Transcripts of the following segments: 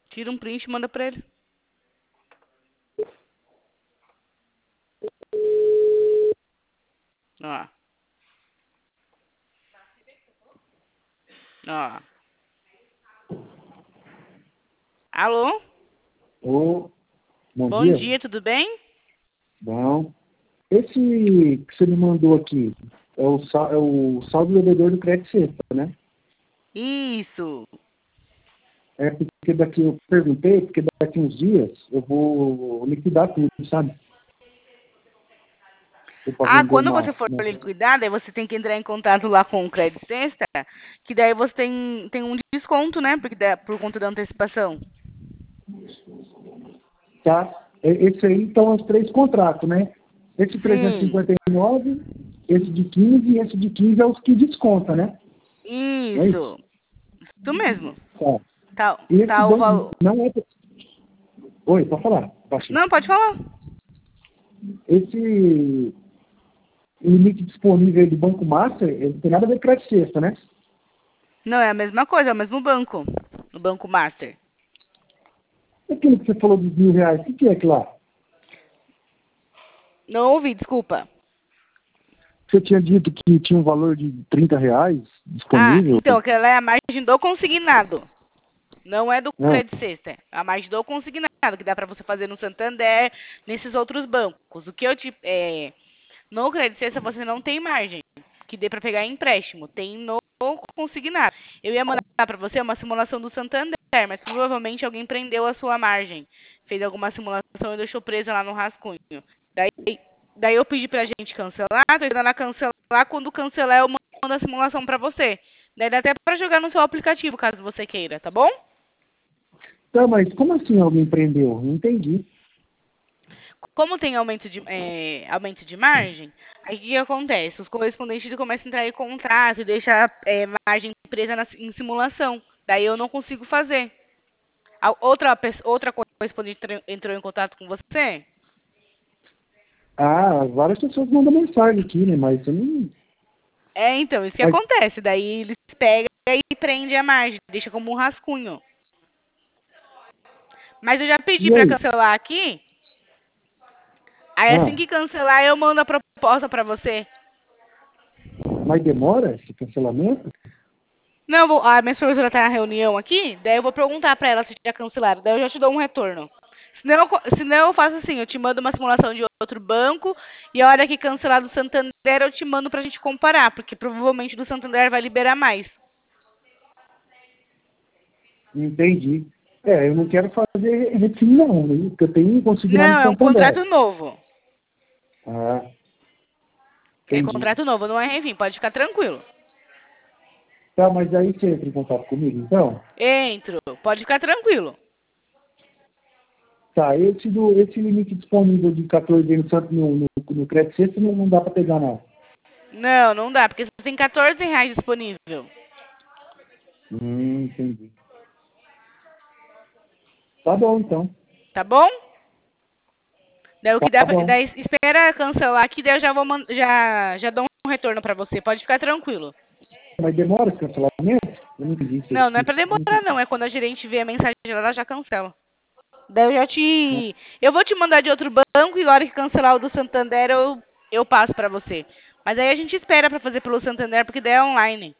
Tira um print e manda pra ele. Ó. Ó. Alô? Ô, bom Bom dia. dia, tudo bem? Bom. Esse que você me mandou aqui é o saldo devedor do crédito sexta, né? Isso. É porque daqui eu perguntei, porque daqui uns dias eu vou liquidar tudo, sabe? Eu para Ah, vender quando você for uma... liquidar, daí você tem que entrar em contato lá com o Credit Sexta, que daí você tem um desconto, né? Porque por conta da antecipação. Tá? Esse aí estão os 3 contratos, né? Esse Sim. 359, esse de 15 e esse de 15 é os que desconta, né? Não é isso? Isso. Isso mesmo. Tá. Tá, E esse tá o banco valor. não é... Oi, pode falar, baixinho. Não, pode falar. Esse limite disponível aí do Banco Master, ele não tem nada a ver com crédito sexta, né? Não, é a mesma coisa, é o mesmo banco. O Banco Master. Aquilo que você falou dos R$ 1.000, o que é aquilo lá? Não ouvi, desculpa. Você tinha dito que tinha um valor de R$ 30 Ah, disponível? então, aquela é a margem do consignado. Não é do Não. Credit Sexta. É a margem do consignado, que dá para você fazer no Santander, nesses outros bancos. O que eu te... no Credit Sexta você não tem margem que dê para pegar empréstimo. Tem no consignado. Eu ia mandar para você uma simulação do Santander, mas provavelmente alguém prendeu a sua margem. Fez alguma simulação e deixou presa lá no rascunho. Daí, daí eu pedi pra gente cancelar, tô indo lá cancelar. Quando cancelar, eu mando a simulação para você. Daí dá até para jogar no seu aplicativo, caso você queira, tá bom? Tá, mas como assim alguém prendeu? Não entendi. Como tem aumento de margem, aí o que acontece? Os correspondentes começam a entrar em contrato e deixar margem presa em simulação. Daí eu não consigo fazer. Outra correspondente entrou em contato com você? Ah, várias pessoas mandam mensagem aqui, né? Mas eu não. É, então, isso que Mas, acontece. Daí eles pegam e prendem a margem, deixa como um rascunho. Mas eu já pedi e para aí? cancelar aqui. Aí assim Ah, que cancelar, eu mando a proposta para você. mas demora esse cancelamento? Não, a minha supervisora tá na reunião aqui, daí eu vou perguntar pra ela se já cancelaram, daí eu já te dou um retorno. Senão eu faço assim, eu te mando uma simulação de outro banco e a hora que cancelar do Santander eu te mando pra gente comparar, porque provavelmente do Santander vai liberar mais. Entendi. É, eu não quero fazer refim não, né? Porque eu tenho consignado Não, no é um Santander. contrato novo. Ah, É entendi. contrato novo, não é refim, pode ficar tranquilo. Tá, mas aí você entra em contato comigo, então? Entro, pode ficar tranquilo. Tá, esse limite disponível de 14 anos no crédito sexto não dá para pegar, não. Não, não dá, porque você tem R$ 14 disponível. Entendi. Tá bom, então. Tá bom? Daí o que dá Tá pra, bom. daí espera cancelar aqui, daí eu já vou já dou um retorno pra você. Pode ficar tranquilo. Mas demora esse cancelamento? Eu não entendi isso. Não, não é pra demorar não, é quando a gerente vê a mensagem ela já cancela. Daí eu vou te mandar de outro banco e na hora que cancelar o do Santander eu passo pra você. Mas aí a gente espera pra fazer pelo Santander porque daí é online.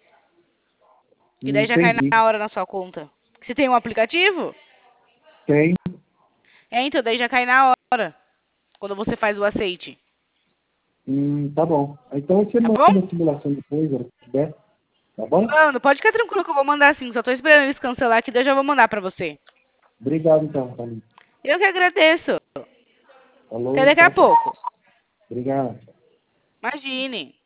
E daí já cai Entendi. na hora na sua conta. Você tem um aplicativo? Tem. É, então daí já cai na hora quando você faz o aceite. Tá bom. Então você Tá manda bom? a simulação depois, se tiver. Tá bom? Mano, pode ficar tranquilo que eu vou mandar sim. Só tô esperando eles cancelar aqui, daí eu já vou mandar pra você. Obrigado, então, Thalita. Eu que agradeço. Até Falou, daqui a tchau, tchau. pouco. Obrigado. Imagine.